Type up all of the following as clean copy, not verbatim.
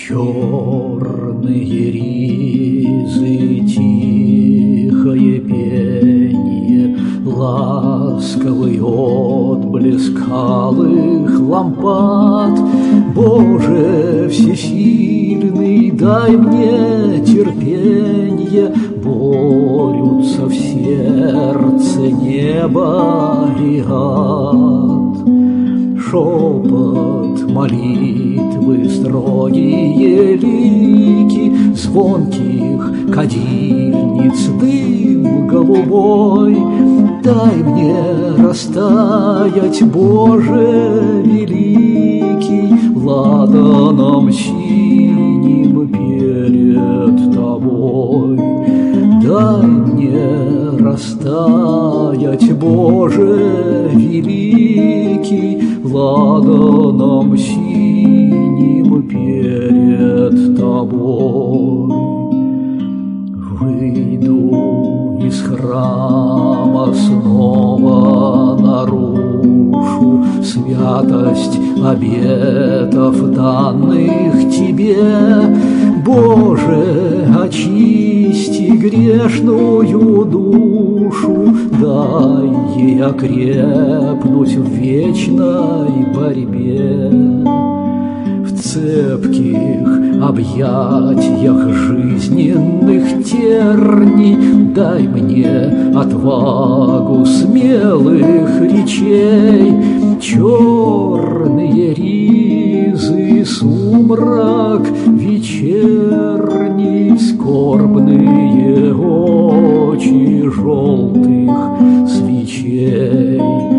Черные ризы, тихое пение, ласковый отблеск алых лампад. Боже всесильный, дай мне терпенье, борются в сердце небо и ад. Шепот молитвы, строгие лики звонких кадильниц, дым голубой. Дай мне растаять, Боже великий, в ладаном синим перед Тобой. Дай мне растаять, Боже великий, в ладаном синим перед Тобой. Выйду из храма, снова нарушу святость обетов, данных Тебе. Боже, очисти грешную душу, дай ей окрепнуть в вечной борьбе. В цепких объятиях жизненных терний дай мне отвагу смелых речей. Черные ризы, сумрак вечерний, скорбные очи желтых свечей.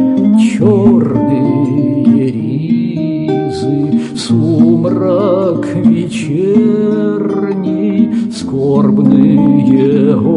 Черные ризы, сумрак вечерний, скорбные